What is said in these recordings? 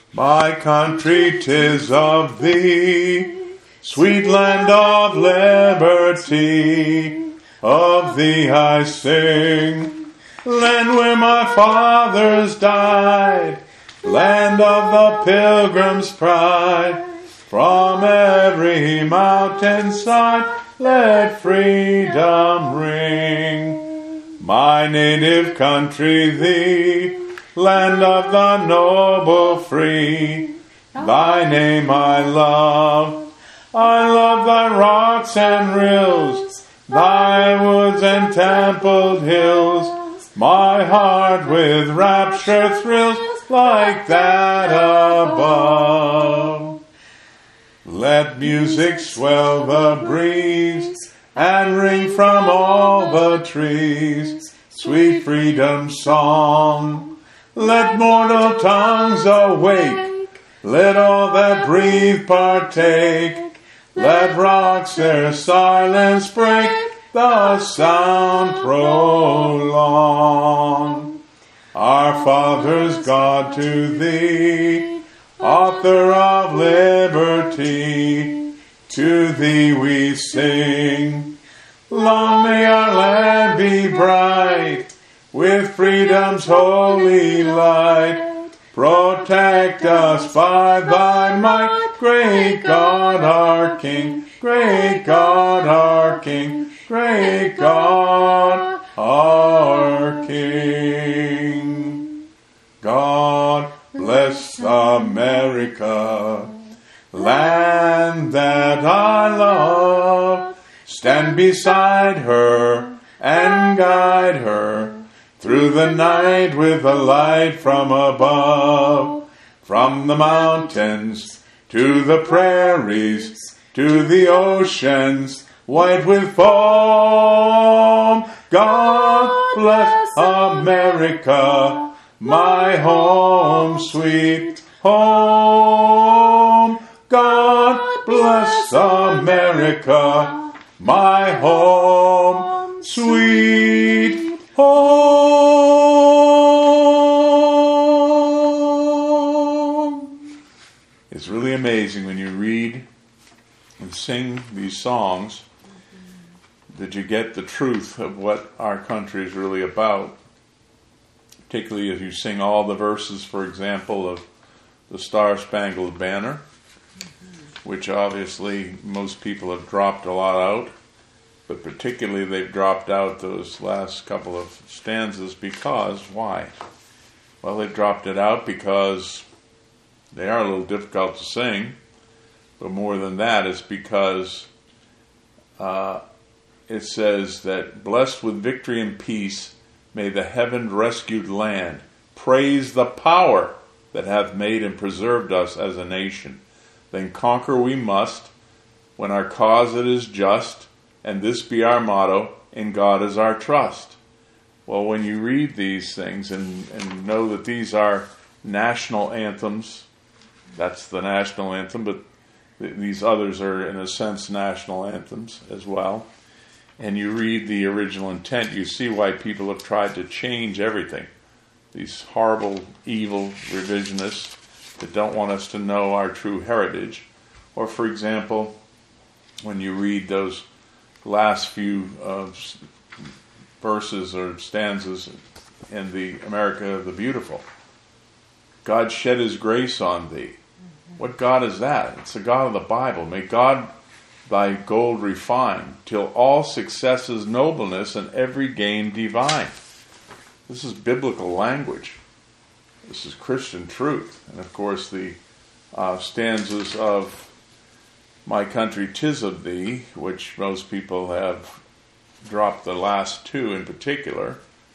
My country, 'tis of thee, sweet land of liberty, of thee I sing. Land where my fathers died, land of the pilgrim's pride. From every mountainside, let freedom ring. My native country, thee, land of the noble free. Thy name I love thy rocks and rills, thy woods and templed hills. My heart with rapture thrills like that above. Let music swell the breeze and ring from all the trees, sweet freedom's song. Let mortal tongues awake, let all that breathe partake. Let rocks their silence break, the sound prolong. Our fathers, God, to thee, author of liberty, to thee we sing. Long may our land be bright, with freedom's holy light. Protect us by thy might, great God our King, great God our King, great God our King. God bless America, land that I love. Stand beside her and guide her through the night with a light from above. From the mountains to the prairies, to the oceans white with foam. God bless America, my home, sweet home. God bless America, my home, sweet home. It's really amazing when you read and sing these songs that you get the truth of what our country is really about. Particularly if you sing all the verses, for example, of the Star-Spangled Banner, which obviously most people have dropped a lot out, but particularly they've dropped out those last couple of stanzas because, why? Well, they've dropped it out because they are a little difficult to sing, but more than that, it's because it says that blessed with victory and peace may the heaven-rescued land praise the power that hath made and preserved us as a nation. Then conquer we must, when our cause it is just, and this be our motto, in God is our trust. Well, when you read these things and know that these are national anthems, that's the national anthem, but these others are in a sense national anthems as well, and you read the original intent, you see why people have tried to change everything. These horrible, evil revisionists that don't want us to know our true heritage. Or, for example, when you read those last few verses or stanzas in the America the Beautiful. God shed his grace on thee. What God is that? It's the God of the Bible. May God thy gold refine, till all success is nobleness and every gain divine. This is biblical language. This is Christian truth. And of course the stanzas of My Country, 'Tis of Thee, which most people have dropped the last two in particular.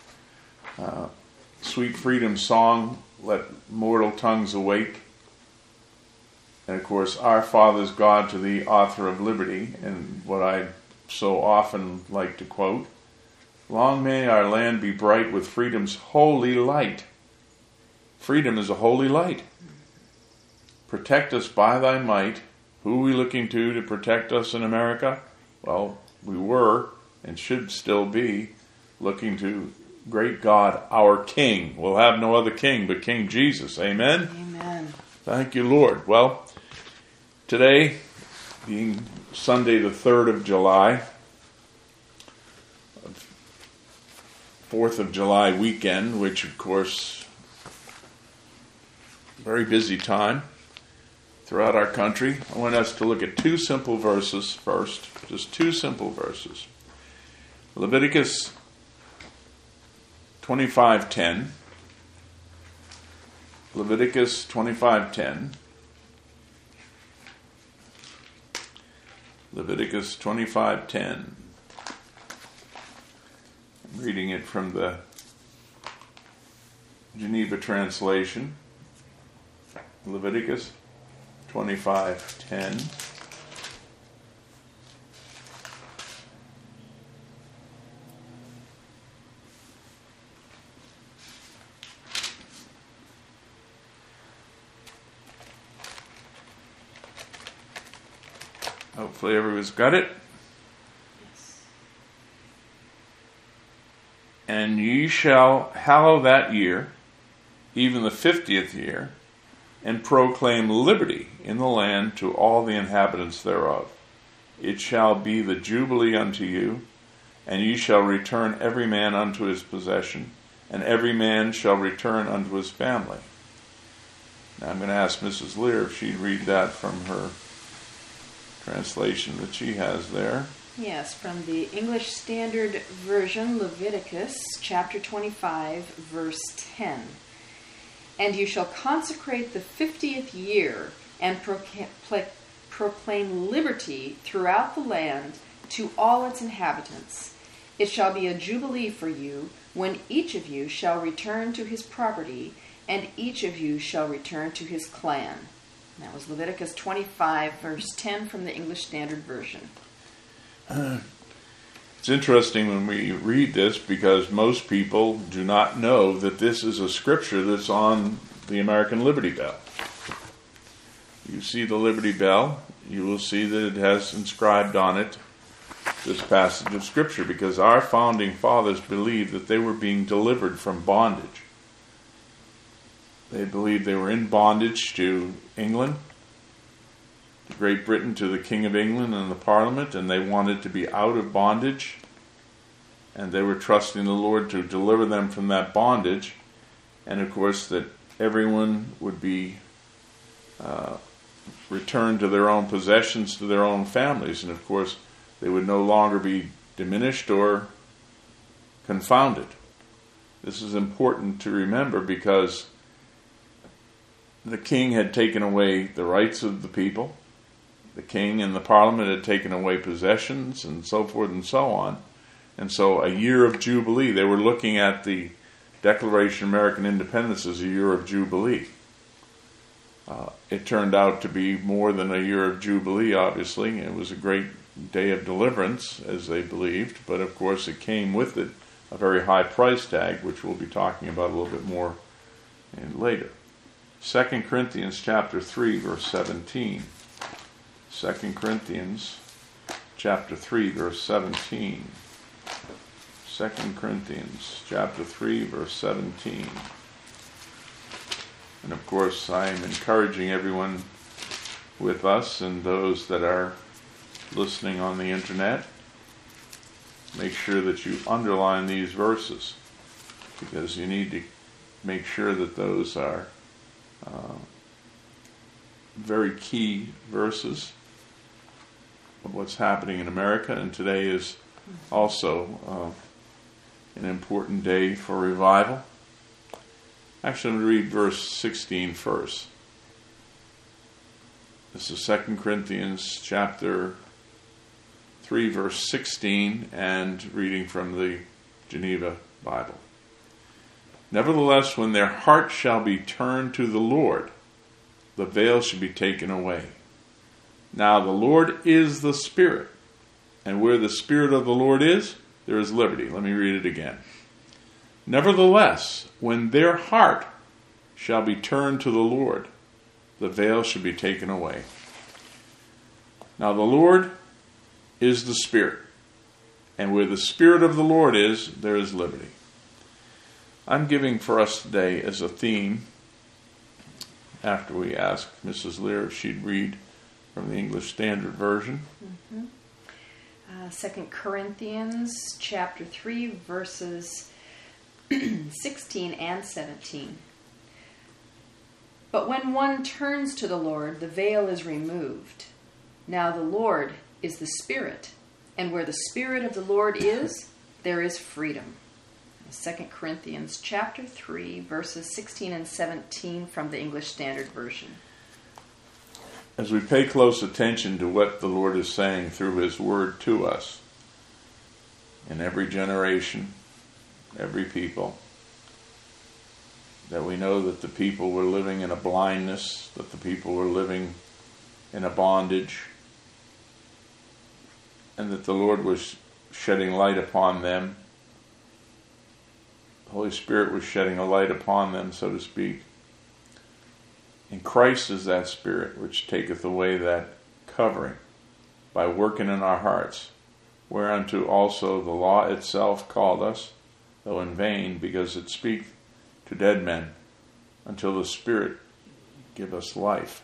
Sweet Freedom Song, Let Mortal Tongues Awake. And of course, Our Father's God to Thee, Author of Liberty, and what I so often like to quote, long may our land be bright with freedom's holy light. Freedom is a holy light. Protect us by thy might. Who are we looking to protect us in America? Well, we were, and should still be, looking to great God, our King. We'll have no other King but King Jesus. Amen? Amen. Thank you, Lord. Well, today, being Sunday the 3rd of July, 4th of July weekend, which of course, very busy time throughout our country. I want us to look at two simple verses first, just two simple verses. Leviticus 25:10. Leviticus 25:10. Leviticus 25:10. I'm reading it from the Geneva translation. Leviticus 25:10. Hopefully everyone's got it. And ye shall hallow that year, even the 50th year, and proclaim liberty in the land to all the inhabitants thereof. It shall be the Jubilee unto you, and ye shall return every man unto his possession, and every man shall return unto his family. Now I'm going to ask Mrs. Lear if she'd read that from her translation that she has there. Yes, from the English Standard Version, Leviticus chapter 25, verse 10. And you shall consecrate the 50th year and proclaim liberty throughout the land to all its inhabitants. It shall be a jubilee for you, when each of you shall return to his property, and each of you shall return to his clan. That was Leviticus 25, verse 10 from the English Standard Version. It's interesting when we read this because most people do not know that this is a scripture that's on the American Liberty Bell. You see the Liberty Bell, you will see that it has inscribed on it this passage of scripture, because our founding fathers believed that they were being delivered from bondage. They believed they were in bondage to England, to Great Britain, to the King of England and the Parliament, and they wanted to be out of bondage, and they were trusting the Lord to deliver them from that bondage, and of course that everyone would be returned to their own possessions, to their own families, and of course they would no longer be diminished or confounded. This is important to remember because the king had taken away the rights of the people. The king and the parliament had taken away possessions and so forth and so on. And so a year of Jubilee, they were looking at the Declaration of American Independence as a year of Jubilee. It turned out to be more than a year of Jubilee, obviously. It was a great day of deliverance, as they believed. But of course it came with it a very high price tag, which we'll be talking about a little bit more later. 2 Corinthians chapter 3, verse 17. 2 Corinthians chapter 3, verse 17. 2 Corinthians chapter 3, verse 17. And of course, I am encouraging everyone with us and those that are listening on the internet, make sure that you underline these verses, because you need to make sure that those are very key verses of what's happening in America, and today is also an important day for revival. Actually, I'm going to read verse 16 first. This is 2 Corinthians chapter 3, verse 16, and reading from the Geneva Bible. Nevertheless, when their heart shall be turned to the Lord, the veil shall be taken away. Now the Lord is the Spirit, and where the Spirit of the Lord is, there is liberty. Let me read it again. Nevertheless, when their heart shall be turned to the Lord, the veil shall be taken away. Now the Lord is the Spirit, and where the Spirit of the Lord is, there is liberty. I'm giving for us today as a theme after we asked Mrs. Lear if she'd read from the English Standard Version. 2 Corinthians chapter 3, verses 16 and 17. But when one turns to the Lord, the veil is removed. Now the Lord is the Spirit, and where the Spirit of the Lord is, there is freedom. 2 Corinthians chapter 3, verses 16 and 17 from the English Standard Version. As we pay close attention to what the Lord is saying through His Word to us, in every generation, every people, that we know that the people were living in a blindness, that the people were living in a bondage, and that the Lord was shedding light upon them. The Holy Spirit was shedding a light upon them, so to speak. And Christ is that Spirit which taketh away that covering by working in our hearts, whereunto also the law itself called us, though in vain, because it speaketh to dead men, until the Spirit give us life.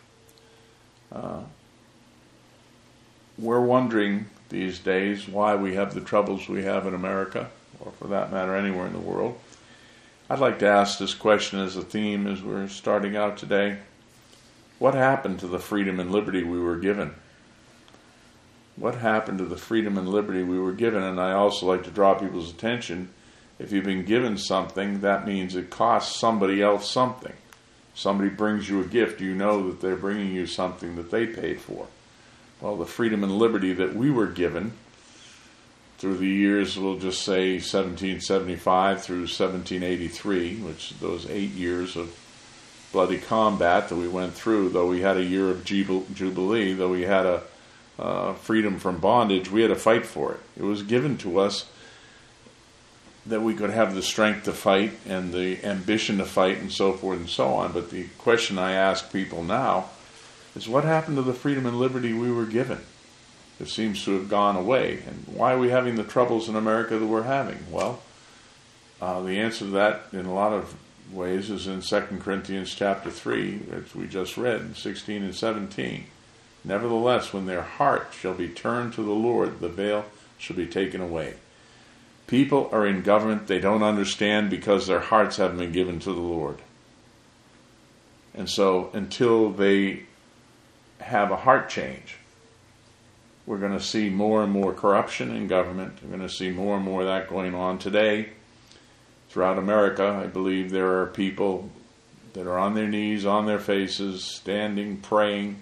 We're wondering these days why we have the troubles we have in America, or for that matter anywhere in the world. I'd like to ask this question as a theme as we're starting out today. What happened to the freedom and liberty we were given? What happened to the freedom and liberty we were given? And I also like to draw people's attention, if you've been given something, that means it costs somebody else something. Somebody brings you a gift, you know that they're bringing you something that they paid for. Well, the freedom and liberty that we were given through the years, we'll just say 1775 through 1783, which those 8 years of bloody combat that we went through, though we had a year of jubilee, though we had a freedom from bondage, we had to fight for it. It was given to us that we could have the strength to fight and the ambition to fight and so forth and so on. But the question I ask people now is, what happened to the freedom and liberty we were given? It seems to have gone away. And why are we having the troubles in America that we're having? Well, the answer to that in a lot of ways is in 2 Corinthians chapter 3, as we just read, 16 and 17. Nevertheless, when their heart shall be turned to the Lord, the veil shall be taken away. People are in government they don't understand because their hearts haven't been given to the Lord. And so until they have a heart change, we're going to see more and more corruption in government. We're going to see more and more of that going on today. Throughout America, I believe there are people that are on their knees, on their faces, standing, praying,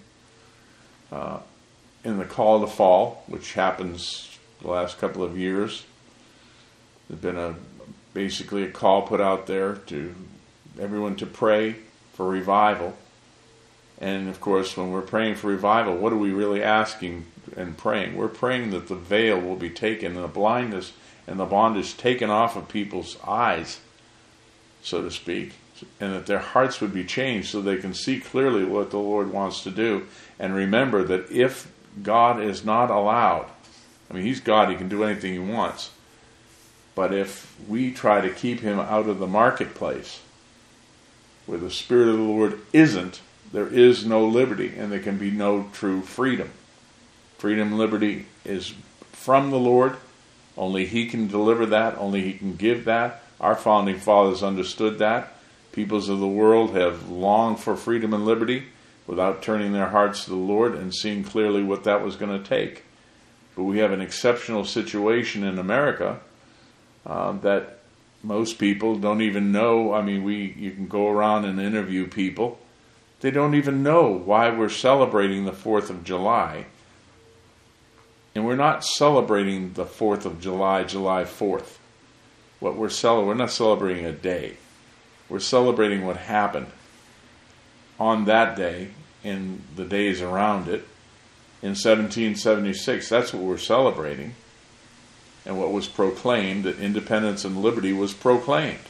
in the call to fall, which happens the last couple of years. There's been basically a call put out there to everyone to pray for revival. And of course, when we're praying for revival, what are we really asking and praying? We're praying that the veil will be taken and the blindness and the bondage taken off of people's eyes, so to speak, and that their hearts would be changed so they can see clearly what the Lord wants to do. And remember that if God is not allowed, I mean, He's God, He can do anything He wants, but if we try to keep Him out of the marketplace, where the Spirit of the Lord isn't, there is no liberty, and there can be no true freedom. Freedom and liberty is from the Lord. Only He can deliver that. Only He can give that. Our founding fathers understood that. Peoples of the world have longed for freedom and liberty without turning their hearts to the Lord and seeing clearly what that was going to take. But we have an exceptional situation in America that most people don't even know. I mean, you can go around and interview people. They don't even know why we're celebrating the 4th of July. And we're not celebrating the 4th of July, July 4th. We're not celebrating a day. We're celebrating what happened on that day and the days around it in 1776. That's what we're celebrating. And what was proclaimed, that independence and liberty was proclaimed.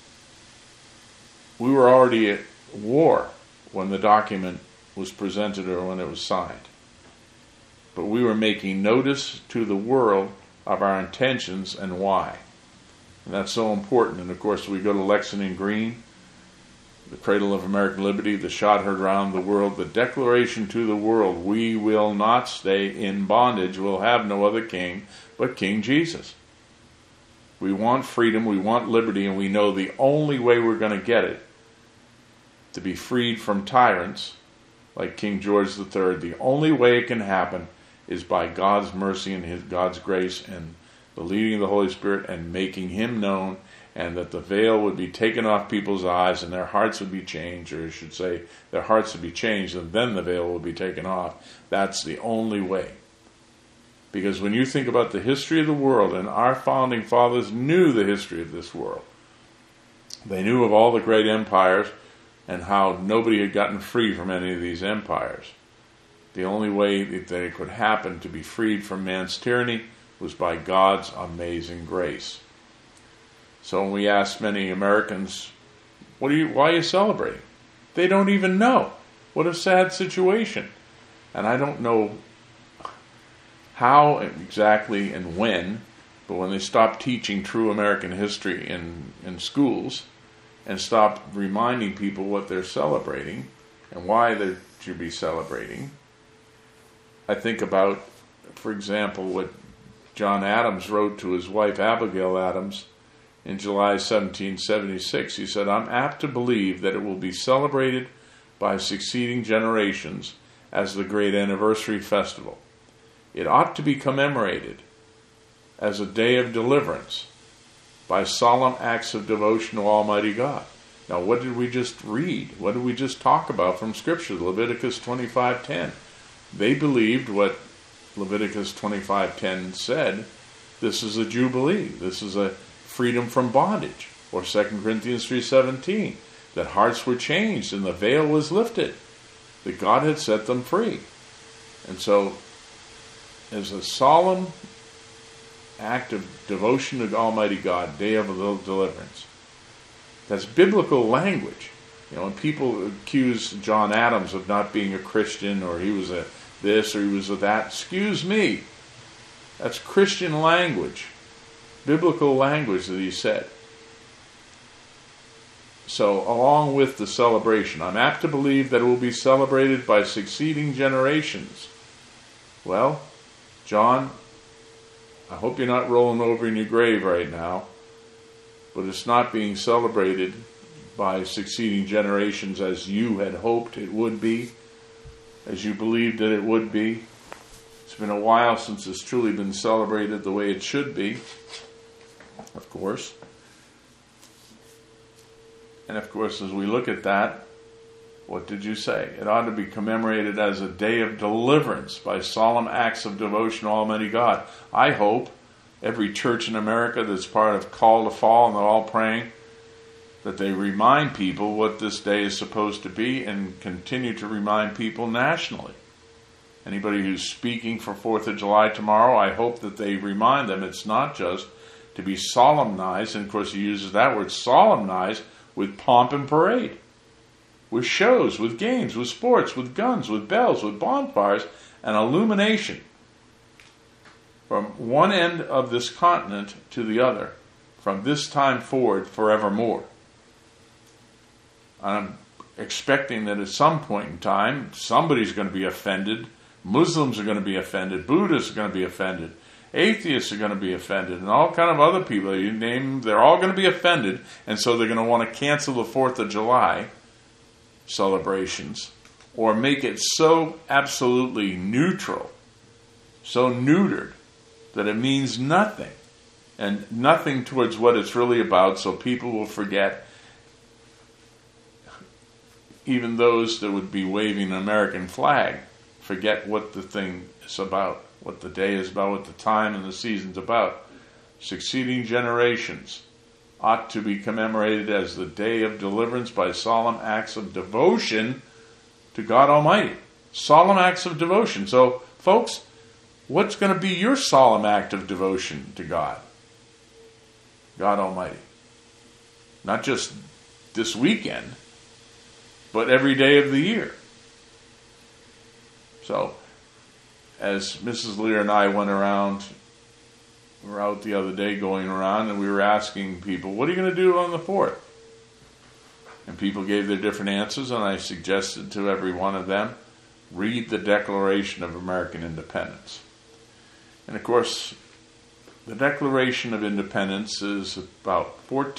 We were already at war when the document was presented or when it was signed. But we were making notice to the world of our intentions and why. And that's so important. And of course, we go to Lexington Green. the cradle of American liberty, the shot heard around the world, the declaration to the world, we will not stay in bondage, we'll have no other king but King Jesus. We want freedom, we want liberty, and we know the only way we're going to get it, to be freed from tyrants like King George III, the only way it can happen is by God's mercy and God's grace and the leading of the Holy Spirit and making Him known, and that the veil would be taken off people's eyes and their hearts would be changed, or I should say their hearts would be changed and then the veil would be taken off. That's the only way. Because when you think about the history of the world, and our founding fathers knew the history of this world, they knew of all the great empires and how nobody had gotten free from any of these empires. The only way that it could happen to be freed from man's tyranny was by God's amazing grace. So when we ask many Americans, why are you celebrating? They don't even know. What a sad situation. And I don't know how exactly and when, but when they stop teaching true American history in schools and stop reminding people what they're celebrating and why they should be celebrating, I think about, for example, what John Adams wrote to his wife Abigail Adams in July 1776. He said, I'm apt to believe that it will be celebrated by succeeding generations as the great anniversary festival. It ought to be commemorated as a day of deliverance by solemn acts of devotion to Almighty God. Now, what did we just read? What did we just talk about from Scripture? Leviticus 25:10. They believed what Leviticus 25:10 said. This is a jubilee. This is a freedom from bondage. Or 2 Corinthians 3:17. That hearts were changed and the veil was lifted. That God had set them free. And so, as a solemn act of devotion to Almighty God, day of deliverance, that's biblical language. You know, when people accuse John Adams of not being a Christian, or he was a this or he was a that, excuse me, that's Christian language, biblical language that he said. So, along with the celebration, I'm apt to believe that it will be celebrated by succeeding generations. Well, John, I hope you're not rolling over in your grave right now, but it's not being celebrated by succeeding generations as you had hoped it would be, as you believed that it would be. It's been a while since it's truly been celebrated the way it should be, of course. And of course, as we look at that, what did you say? It ought to be commemorated as a day of deliverance by solemn acts of devotion to Almighty God. I hope every church in America that's part of Call to Fall, and they're all praying, that they remind people what this day is supposed to be and continue to remind people nationally. Anybody who's speaking for 4th of July tomorrow, I hope that they remind them it's not just to be solemnized, and of course he uses that word, solemnized, with pomp and parade, with shows, with games, with sports, with guns, with bells, with bonfires, and illumination from one end of this continent to the other, from this time forward forevermore. I'm expecting that at some point in time, somebody's going to be offended. Muslims are going to be offended. Buddhists are going to be offended. Atheists are going to be offended. And all kind of other people, you name them, they're all going to be offended. And so they're going to want to cancel the 4th of July celebrations, or make it so absolutely neutral, so neutered, that it means nothing, and nothing towards what it's really about, so people will forget, even those that would be waving an American flag, forget what the thing is about, what the day is about, what the time and the season's about. Succeeding generations ought to be commemorated as the day of deliverance by solemn acts of devotion to God Almighty. Solemn acts of devotion. So, folks, what's going to be your solemn act of devotion to God? God Almighty. Not just this weekend, but every day of the year. So, as Mrs. Lear and I went around, we were out the other day going around, and we were asking people, what are you going to do on the 4th? And people gave their different answers, and I suggested to every one of them, read the Declaration of American Independence. And of course, the Declaration of Independence is about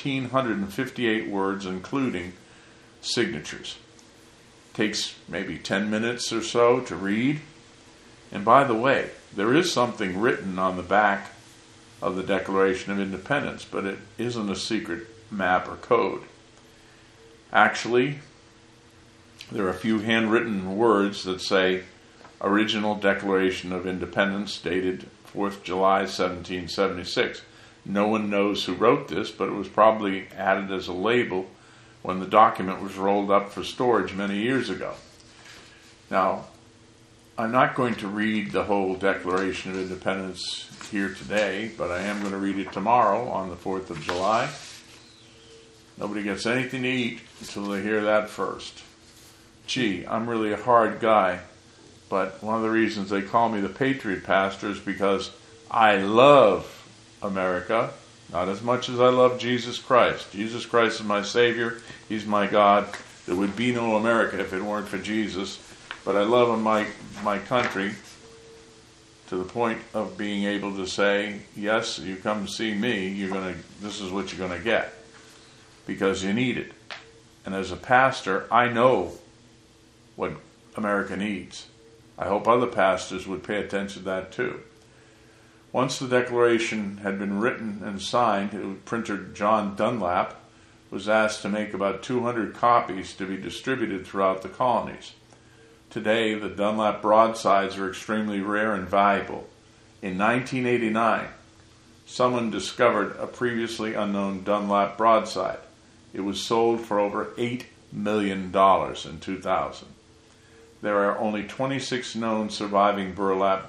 1,458 words, including signatures. It takes maybe 10 minutes or so to read. And by the way, there is something written on the back of the Declaration of Independence, but it isn't a secret map or code. Actually, there are a few handwritten words that say, Original Declaration of Independence, dated 4th July 1776. No one knows who wrote this, but it was probably added as a label when the document was rolled up for storage many years ago. Now, I'm not going to read the whole Declaration of Independence here today, but I am going to read it tomorrow on the 4th of July. Nobody gets anything to eat until they hear that first. Gee, I'm really a hard guy, but one of the reasons they call me the Patriot Pastor is because I love America, not as much as I love Jesus Christ. Jesus Christ is my Savior. He's my God. There would be no America if it weren't for Jesus. But I love my country to the point of being able to say, yes, you come to see me, this is what you're going to get, because you need it. And as a pastor, I know what America needs. I hope other pastors would pay attention to that too. Once the Declaration had been written and signed, printer John Dunlap was asked to make about 200 copies to be distributed throughout the colonies. Today, the Dunlap broadsides are extremely rare and valuable. In 1989, someone discovered a previously unknown Dunlap broadside. It was sold for over $8 million in 2000. There are only 26 known surviving Dunlap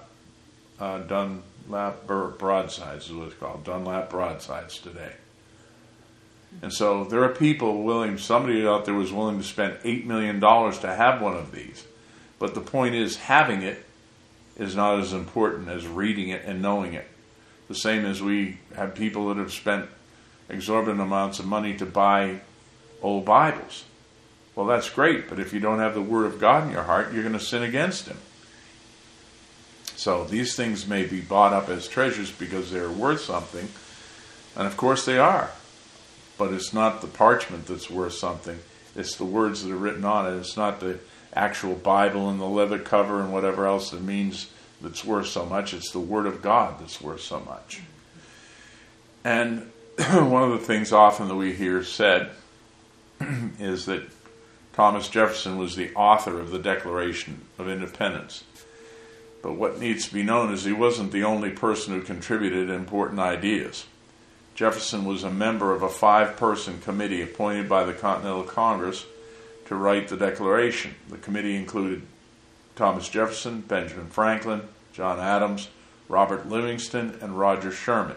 broadsides, is what it's called, Dunlap broadsides today. And so there are people somebody out there was willing to spend $8 million to have one of these. But the point is, having it is not as important as reading it and knowing it. The same as we have people that have spent exorbitant amounts of money to buy old Bibles. Well, that's great, but if you don't have the Word of God in your heart, you're going to sin against Him. So these things may be bought up as treasures because they're worth something, and of course they are. But it's not the parchment that's worth something. It's the words that are written on it. It's not the actual Bible and the leather cover and whatever else it means that's worth so much. It's the Word of God that's worth so much. And one of the things often that we hear said is that Thomas Jefferson was the author of the Declaration of Independence. But what needs to be known is he wasn't the only person who contributed important ideas. Jefferson was a member of a 5-person committee appointed by the Continental Congress to write the Declaration. The committee included Thomas Jefferson, Benjamin Franklin, John Adams, Robert Livingston, and Roger Sherman.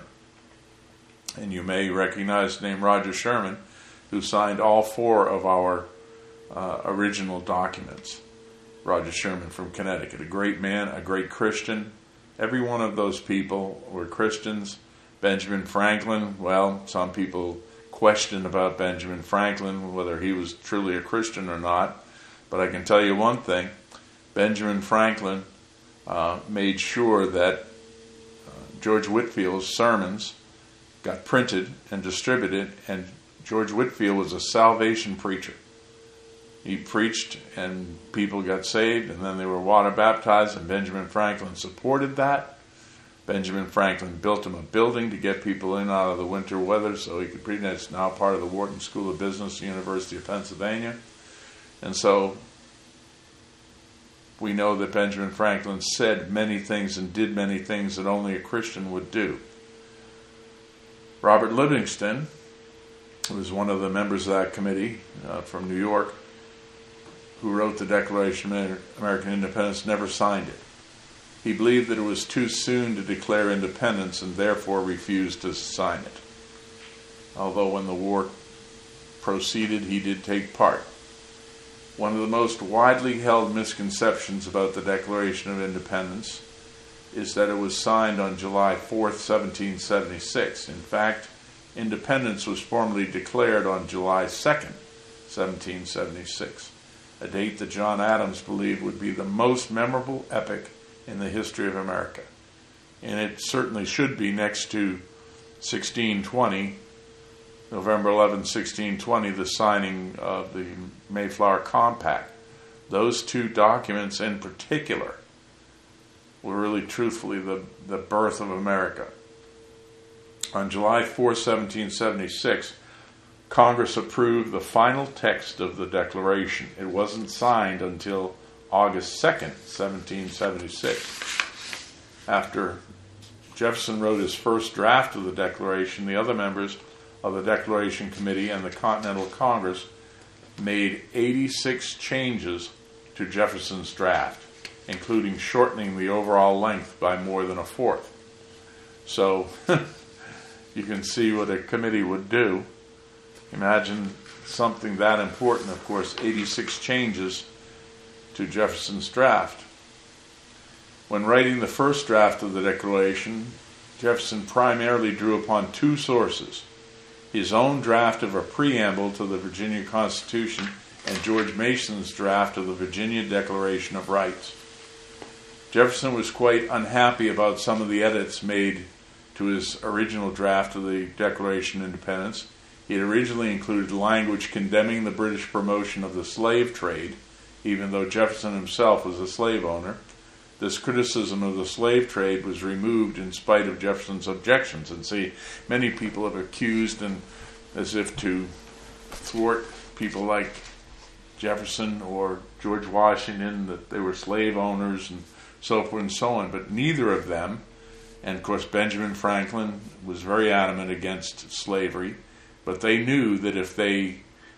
And you may recognize the name Roger Sherman, who signed all 4 of our original documents. Roger Sherman from Connecticut, a great man, a great Christian. Every one of those people were Christians. Benjamin Franklin, well, some people question about Benjamin Franklin, whether he was truly a Christian or not. But I can tell you one thing. Benjamin Franklin made sure that George Whitefield's sermons got printed and distributed, and George Whitefield was a salvation preacher. He preached and people got saved, and then they were water baptized, and Benjamin Franklin supported that. Benjamin Franklin built him a building to get people in out of the winter weather so he could preach. It's now part of the Wharton School of Business, University of Pennsylvania. And so we know that Benjamin Franklin said many things and did many things that only a Christian would do. Robert Livingston was one of the members of that committee from New York who wrote the Declaration of American Independence, never signed it. He believed that it was too soon to declare independence and therefore refused to sign it. Although when the war proceeded, he did take part. One of the most widely held misconceptions about the Declaration of Independence is that it was signed on July 4th, 1776. In fact, independence was formally declared on July 2nd, 1776, a date that John Adams believed would be the most memorable epoch in the history of America. And it certainly should be, next to 1620, November 11, 1620, the signing of the Mayflower Compact. Those two documents in particular were really truthfully the birth of America. On July 4, 1776, Congress approved the final text of the Declaration. It wasn't signed until August 2nd, 1776. After Jefferson wrote his first draft of the Declaration, the other members of the Declaration Committee and the Continental Congress made 86 changes to Jefferson's draft, including shortening the overall length by more than a fourth. So you can see what a committee would do. Imagine something that important, of course, 86 changes to Jefferson's draft. When writing the first draft of the Declaration, Jefferson primarily drew upon two sources: his own draft of a preamble to the Virginia Constitution and George Mason's draft of the Virginia Declaration of Rights. Jefferson was quite unhappy about some of the edits made to his original draft of the Declaration of Independence. He had originally included language condemning the British promotion of the slave trade, even though Jefferson himself was a slave owner. This criticism of the slave trade was removed in spite of Jefferson's objections. And see, many people have accused, and as if to thwart people like Jefferson or George Washington, that they were slave owners and so forth and so on. But neither of them, and of course Benjamin Franklin was very adamant against slavery, but they knew that if they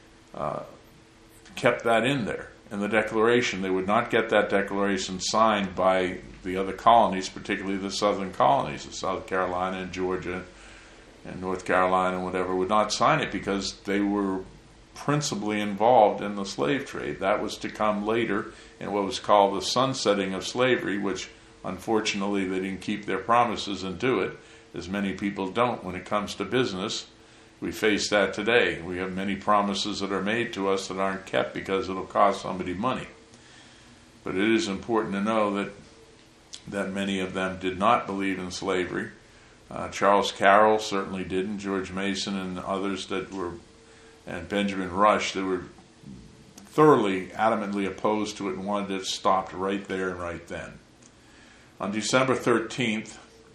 kept that in there, in the Declaration, they would not get that Declaration signed by the other colonies, particularly the southern colonies, of South Carolina and Georgia and North Carolina and whatever, would not sign it because they were principally involved in the slave trade. That was to come later in what was called the sunsetting of slavery, which unfortunately they didn't keep their promises and do it, as many people don't when it comes to business. We face that today. We have many promises that are made to us that aren't kept because it'll cost somebody money. But it is important to know that many of them did not believe in slavery. Charles Carroll certainly didn't. George Mason and others and Benjamin Rush, that were thoroughly, adamantly opposed to it and wanted it stopped right there and right then. On December 13th,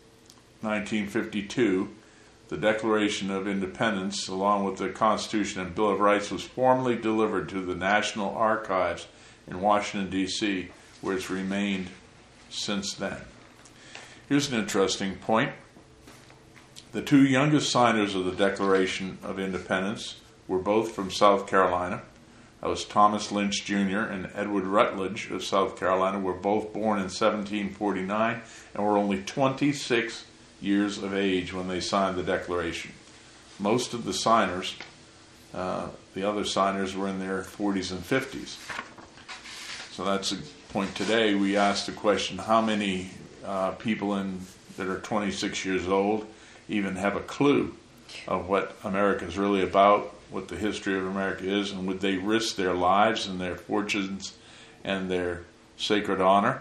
1952, the Declaration of Independence, along with the Constitution and Bill of Rights, was formally delivered to the National Archives in Washington, D.C., where it's remained since then. Here's an interesting point. The two youngest signers of the Declaration of Independence were both from South Carolina. That was Thomas Lynch Jr. and Edward Rutledge of South Carolina, were both born in 1749 and were only 26 years of age when they signed the Declaration. Most of the signers, the other signers, were in their 40s and 50s. So that's a point today. We asked the question, how many people that are 26 years old even have a clue of what America is really about, what the history of America is, and would they risk their lives and their fortunes and their sacred honor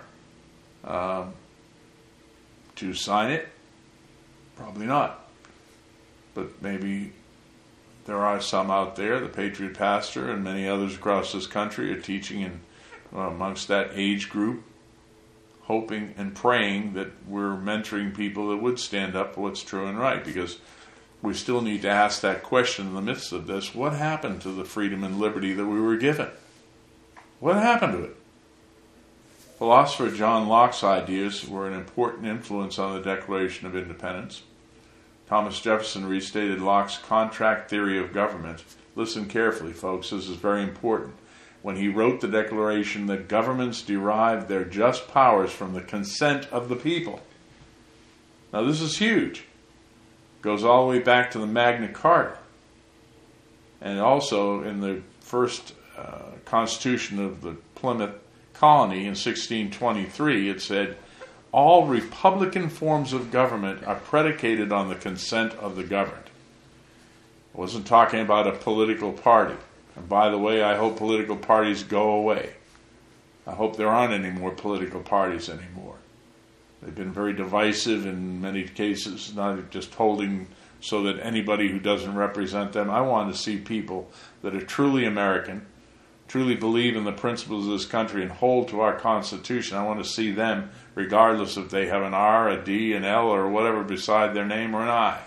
to sign it? Probably not. But maybe there are some out there. The Patriot Pastor and many others across this country are teaching in amongst that age group, hoping and praying that we're mentoring people that would stand up for what's true and right, because we still need to ask that question in the midst of this. What happened to the freedom and liberty that we were given? What happened to it? Philosopher John Locke's ideas were an important influence on the Declaration of Independence. Thomas Jefferson restated Locke's contract theory of government. Listen carefully, folks, this is very important. When he wrote the Declaration that governments derive their just powers from the consent of the people. Now this is huge. It goes all the way back to the Magna Carta. And also in the first Constitution of the Plymouth Colony in 1623, it said, all republican forms of government are predicated on the consent of the governed. It wasn't talking about a political party. And by the way, I hope political parties go away. I hope there aren't any more political parties anymore. They've been very divisive in many cases, not just holding so that anybody who doesn't represent them. I want to see people that are truly American, truly believe in the principles of this country and hold to our Constitution. I want to see them, regardless if they have an R, a D, an L, or whatever beside their name, or an I.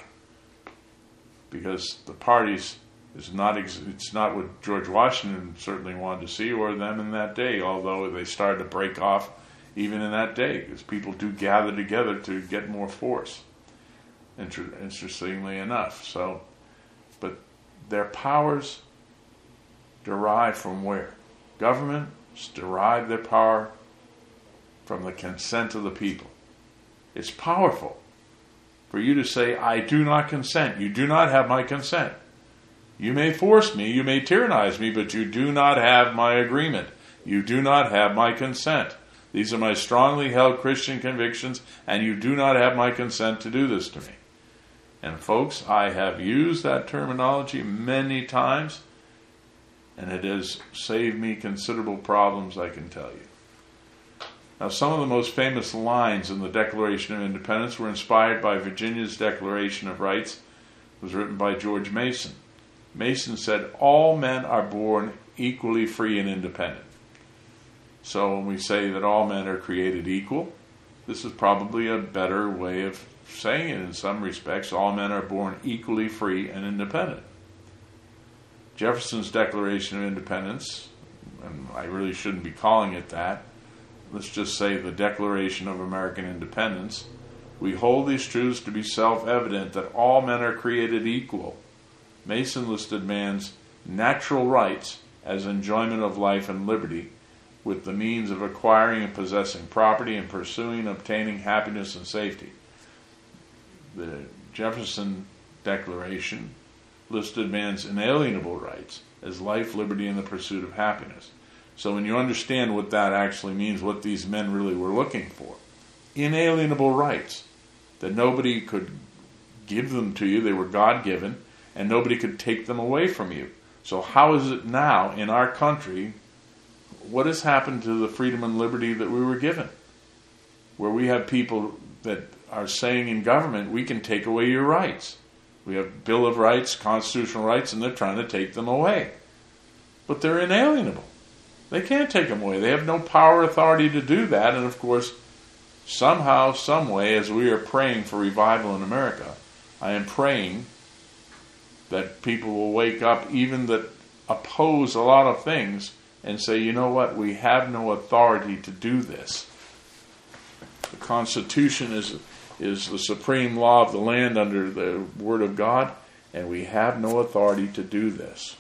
Because the parties it's not what George Washington certainly wanted to see, or them in that day, although they started to break off even in that day, because people do gather together to get more force, interestingly enough. So, but their powers derive from where? Governments derive their power from the consent of the people. It's powerful for you to say, I do not consent. You do not have my consent. You may force me, you may tyrannize me, but you do not have my agreement. You do not have my consent. These are my strongly held Christian convictions, and you do not have my consent to do this to me. And folks, I have used that terminology many times, and it has saved me considerable problems, I can tell you. Now, some of the most famous lines in the Declaration of Independence were inspired by Virginia's Declaration of Rights. It was written by George Mason. Mason said, all men are born equally free and independent. So when we say that all men are created equal, this is probably a better way of saying it in some respects. All men are born equally free and independent. Jefferson's Declaration of Independence, and I really shouldn't be calling it that, let's just say the Declaration of American Independence. We hold these truths to be self-evident that all men are created equal. Mason listed man's natural rights as enjoyment of life and liberty, with the means of acquiring and possessing property and pursuing and obtaining happiness and safety. The Jefferson Declaration listed man's inalienable rights as life, liberty, and the pursuit of happiness. So when you understand what that actually means, what these men really were looking for, inalienable rights, that nobody could give them to you, they were God-given, and nobody could take them away from you. So how is it now in our country, what has happened to the freedom and liberty that we were given? Where we have people that are saying in government, we can take away your rights. We have Bill of Rights, constitutional rights, and they're trying to take them away. But they're inalienable. They can't take them away. They have no power or authority to do that. And of course, somehow, some way, as we are praying for revival in America, I am praying that people will wake up, even that oppose a lot of things, and say, you know what, we have no authority to do this. The Constitution is the supreme law of the land under the Word of God, and we have no authority to do this.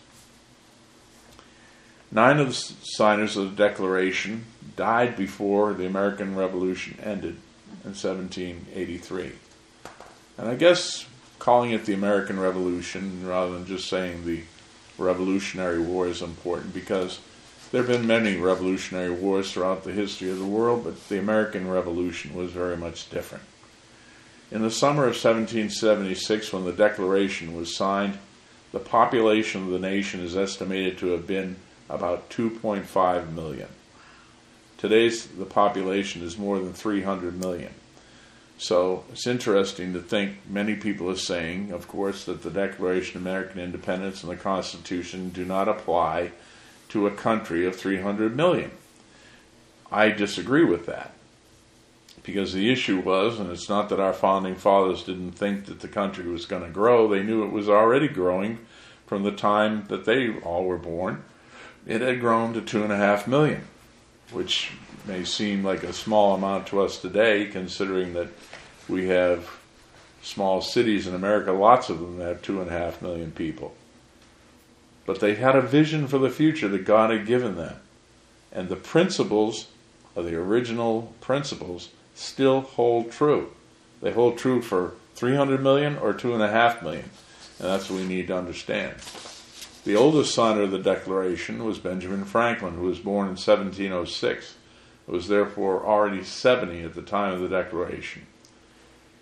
9 of the signers of the Declaration died before the American Revolution ended in 1783. And I guess calling it the American Revolution rather than just saying the Revolutionary War is important, because there have been many revolutionary wars throughout the history of the world, but the American Revolution was very much different. In the summer of 1776, when the Declaration was signed, the population of the nation is estimated to have been about 2.5 million. Today's the population is more than 300 million. So it's interesting to think, many people are saying, of course, that the Declaration of American Independence and the Constitution do not apply to a country of 300 million. I disagree with that, because the issue was, and it's not that our founding fathers didn't think that the country was going to grow, they knew it was already growing from the time that they all were born. It had grown to 2.5 million, which may seem like a small amount to us today, considering that we have small cities in America, lots of them that have 2.5 million people. But they had a vision for the future that God had given them. And the principles of the original principles still hold true. They hold true for 300 million or 2.5 million. And that's what we need to understand. The oldest signer of the Declaration was Benjamin Franklin, who was born in 1706. It was therefore already 70 at the time of the Declaration.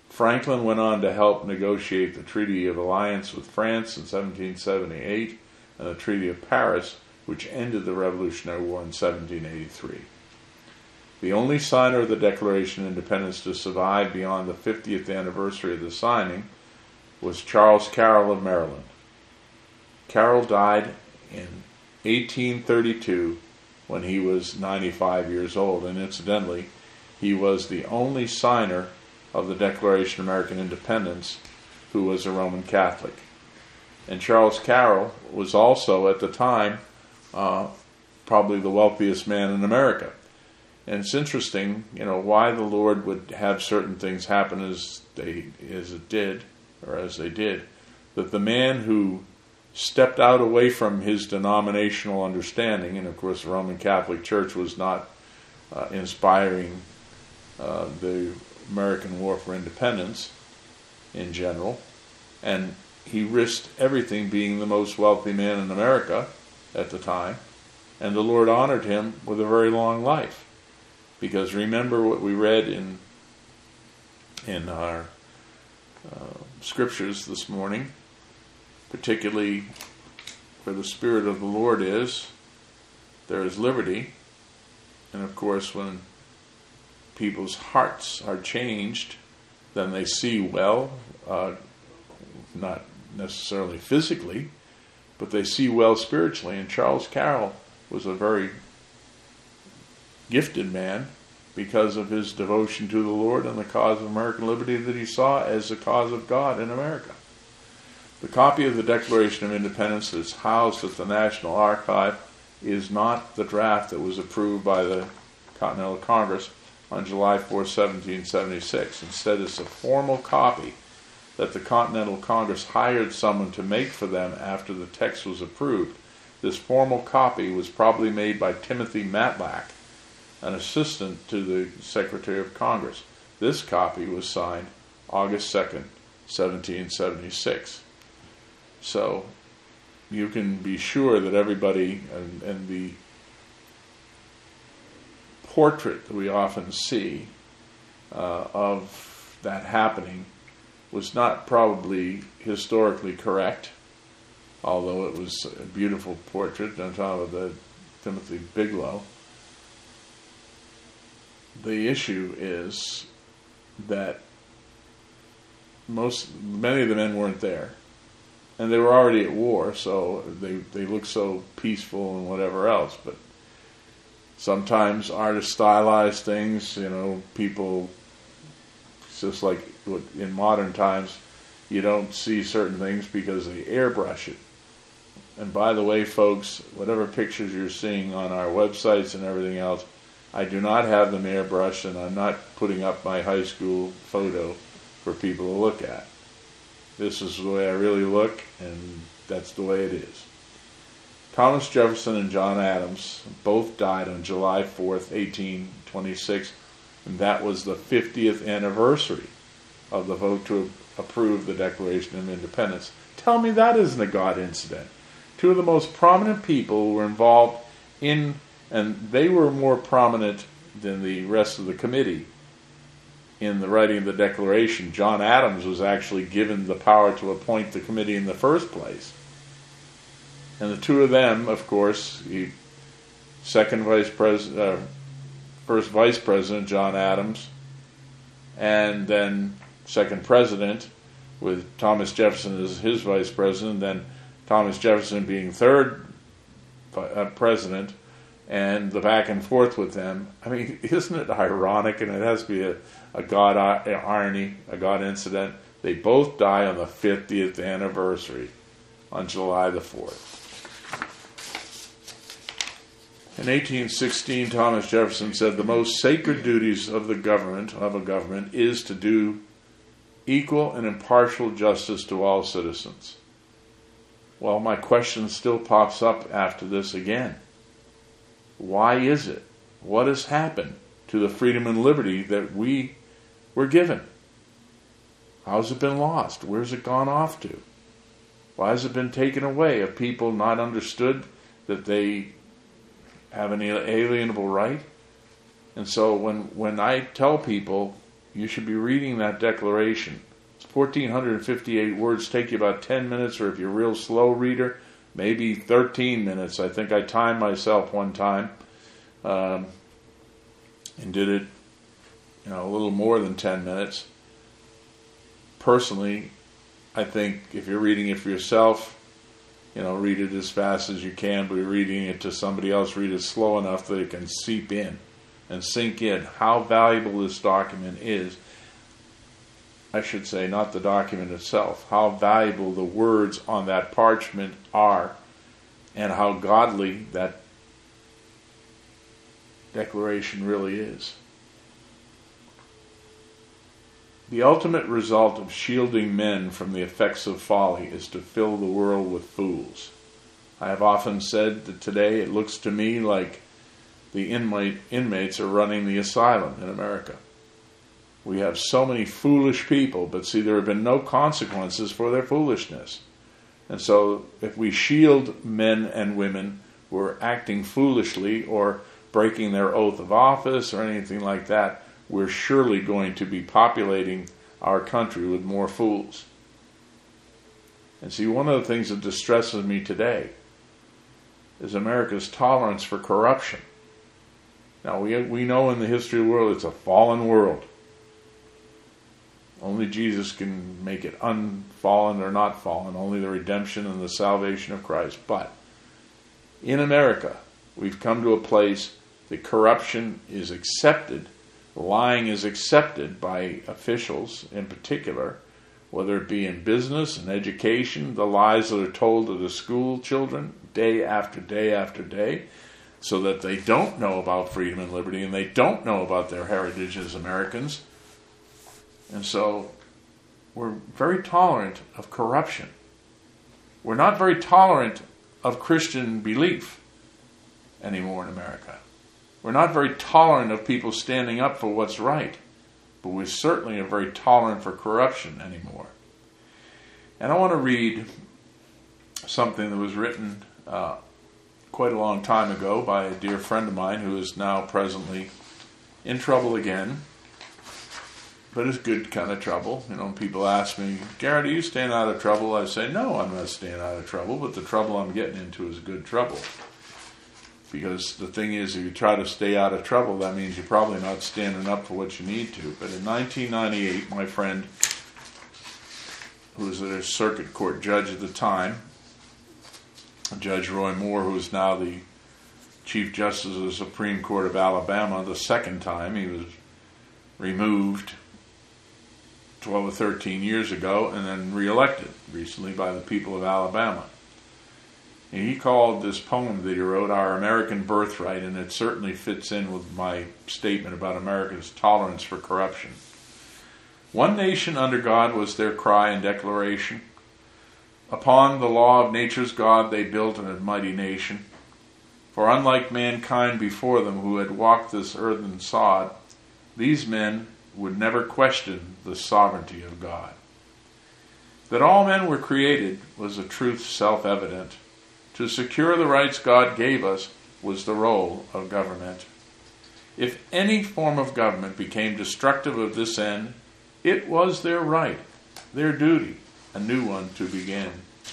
Franklin went on to help negotiate the Treaty of Alliance with France in 1778, and the Treaty of Paris, which ended the Revolutionary War in 1783. The only signer of the Declaration of Independence to survive beyond the 50th anniversary of the signing was Charles Carroll of Maryland. Carroll died in 1832 when he was 95 years old, and incidentally, he was the only signer of the Declaration of American Independence who was a Roman Catholic. And Charles Carroll was also, at the time, probably the wealthiest man in America. And it's interesting, why the Lord would have certain things happen as they did, that the man who stepped out away from his denominational understanding, and of course the Roman Catholic Church was not inspiring the American War for Independence in general, and he risked everything, being the most wealthy man in America at the time, and the Lord honored him with a very long life. Because remember what we read in our scriptures this morning, particularly where the Spirit of the Lord is, there is liberty. And of course, when people's hearts are changed, then they see well, not necessarily physically, but they see well spiritually. And Charles Carroll was a very gifted man because of his devotion to the Lord and the cause of American liberty that he saw as the cause of God in America. The copy of the Declaration of Independence that's housed at the National Archive is not the draft that was approved by the Continental Congress on July 4, 1776. Instead, it's a formal copy that the Continental Congress hired someone to make for them after the text was approved. This formal copy was probably made by Timothy Matlack, an assistant to the Secretary of Congress. This copy was signed August 2nd, 1776. So you can be sure that everybody, and the portrait that we often see of that happening was not probably historically correct, although it was a beautiful portrait on top of the Timothy Bigelow. The issue is that many of the men weren't there, and they were already at war, so they looked so peaceful and whatever else. But sometimes artists stylize things. People, it's just like in modern times, you don't see certain things because they airbrush it. And by the way, folks, whatever pictures you're seeing on our websites and everything else, I do not have them airbrushed, and I'm not putting up my high school photo for people to look at. This is the way I really look, and that's the way it is. Thomas Jefferson and John Adams both died on July 4th, 1826, and that was the 50th anniversary of the vote to approve the Declaration of Independence. Tell me that isn't a God incident. Two of the most prominent people were involved in, and they were more prominent than the rest of the committee in the writing of the Declaration. John Adams was actually given the power to appoint the committee in the first place. And the two of them, of course, first Vice President John Adams, and then second President, with Thomas Jefferson as his Vice President, then Thomas Jefferson being third President, and the back and forth with them. I mean, isn't it ironic? And it has to be a God irony, a God incident. They both die on the 50th anniversary on July the 4th. In 1816, Thomas Jefferson said, "The most sacred duties of a government, is to do equal and impartial justice to all citizens." Well, my question still pops up after this again. Why is it? What has happened to the freedom and liberty that we were given? How's it been lost? Where's it gone off to? Why has it been taken away? Have people not understood that they have an alienable right? And so when I tell people you should be reading that declaration, it's 1,458 words, take you about 10 minutes, or if you're a real slow reader, maybe 13 minutes. I think I timed myself one time and did it, a little more than 10 minutes. Personally, I think if you're reading it for yourself, read it as fast as you can, but reading it to somebody else, read it slow enough that it can seep in and sink in how valuable this document is. I should say, not the document itself, how valuable the words on that parchment are, and how godly that declaration really is. The ultimate result of shielding men from the effects of folly is to fill the world with fools. I have often said that today it looks to me like the inmates are running the asylum in America. We have so many foolish people, but see, there have been no consequences for their foolishness. And so if we shield men and women who are acting foolishly or breaking their oath of office or anything like that, we're surely going to be populating our country with more fools. And see, one of the things that distresses me today is America's tolerance for corruption. Now, we know in the history of the world it's a fallen world. Only Jesus can make it unfallen or not fallen, only the redemption and the salvation of Christ. But in America, we've come to a place that corruption is accepted. Lying is accepted by officials in particular, whether it be in business and education, the lies that are told to the school children day after day after day, so that they don't know about freedom and liberty and they don't know about their heritage as Americans. And so we're very tolerant of corruption. We're not very tolerant of Christian belief anymore in America. We're not very tolerant of people standing up for what's right, but we certainly are very tolerant for corruption anymore. And I want to read something that was written quite a long time ago by a dear friend of mine who is now presently in trouble again, but it's good kind of trouble. People ask me, Garrett, are you staying out of trouble? I say, no, I'm not staying out of trouble, but the trouble I'm getting into is good trouble. Because the thing is, if you try to stay out of trouble, that means you're probably not standing up for what you need to. But in 1998, my friend, who was a circuit court judge at the time, Judge Roy Moore, who is now the Chief Justice of the Supreme Court of Alabama, the second time he was removed 12 or 13 years ago and then reelected recently by the people of Alabama. And he called this poem that he wrote Our American Birthright, and it certainly fits in with my statement about America's tolerance for corruption. One nation under God was their cry and declaration. Upon the law of nature's God they built a mighty nation. For unlike mankind before them who had walked this earthen sod, these men would never question the sovereignty of God. That all men were created was a truth self-evident. To secure the rights God gave us was the role of government. If any form of government became destructive of this end, it was their right, their duty, a new one to begin.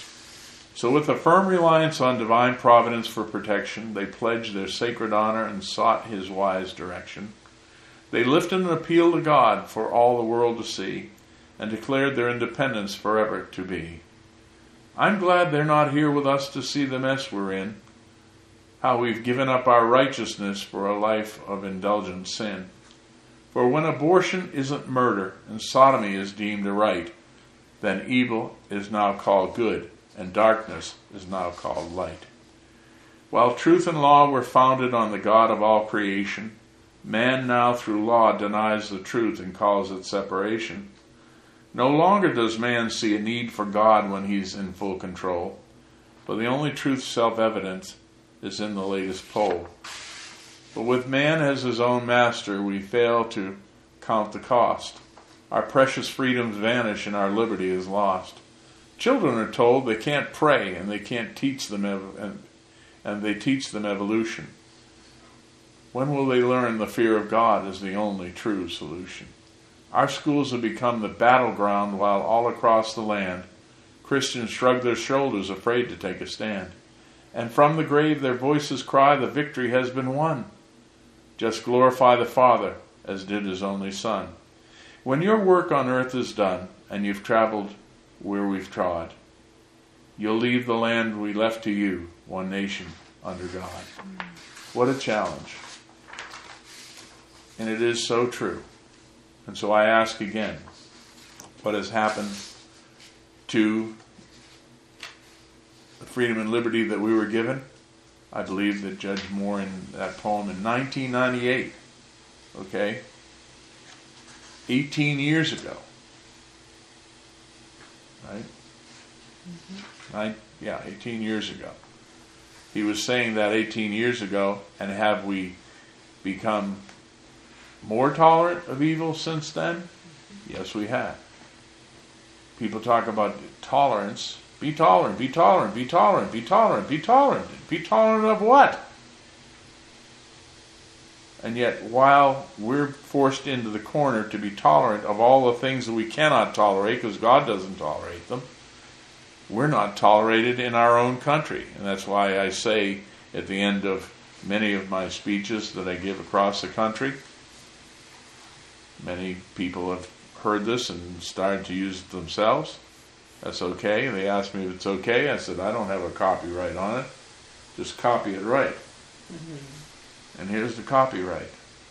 So with a firm reliance on divine providence for protection, they pledged their sacred honor and sought his wise direction. They lifted an appeal to God for all the world to see, and declared their independence forever to be. I'm glad they're not here with us to see the mess we're in, how we've given up our righteousness for a life of indulgent sin. For when abortion isn't murder and sodomy is deemed a right, then evil is now called good and darkness is now called light. While truth and law were founded on the God of all creation, man now through law denies the truth and calls it separation. No longer does man see a need for God when he's in full control, but the only truth self-evident is in the latest poll. But with man as his own master, we fail to count the cost. Our precious freedoms vanish and our liberty is lost. Children are told they can't pray and they can't teach them and they teach them evolution. When will they learn the fear of God is the only true solution? Our schools have become the battleground while all across the land Christians shrug their shoulders, afraid to take a stand. And from the grave their voices cry, the victory has been won. Just glorify the Father, as did his only Son. When your work on earth is done, and you've traveled where we've trod, you'll leave the land we left to you, one nation under God. What a challenge. And it is so true. And so I ask again, what has happened to the freedom and liberty that we were given? I believe that Judge Moore in that poem in 1998, okay, 18 years ago, right? 18 years ago. He was saying that 18 years ago, and have we become more tolerant of evil since then? Yes, we have. People talk about tolerance. Be tolerant, be tolerant, be tolerant, be tolerant, be tolerant. Be tolerant of what? And yet, while we're forced into the corner to be tolerant of all the things that we cannot tolerate, because God doesn't tolerate them, we're not tolerated in our own country. And that's why I say at the end of many of my speeches that I give across the country, many people have heard this and started to use it themselves. That's okay. They asked me if it's okay. I said, I don't have a copyright on it. Just copy it right. Mm-hmm. And here's the copyright.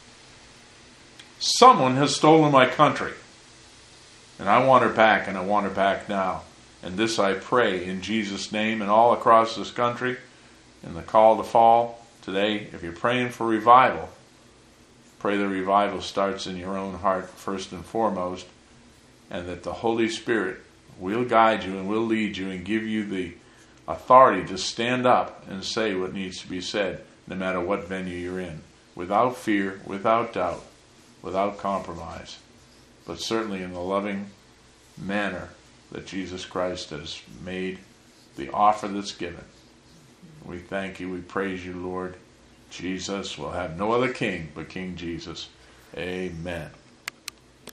Someone has stolen my country. And I want her back, and I want her back now. And this I pray in Jesus' name, and all across this country, in the call to fall today, if you're praying for revival, pray the revival starts in your own heart first and foremost, and that the Holy Spirit will guide you and will lead you and give you the authority to stand up and say what needs to be said, no matter what venue you're in, without fear, without doubt, without compromise, but certainly in the loving manner that Jesus Christ has made the offer that's given. We thank you, we praise you, Lord Jesus. We'll have no other king but King Jesus. Amen.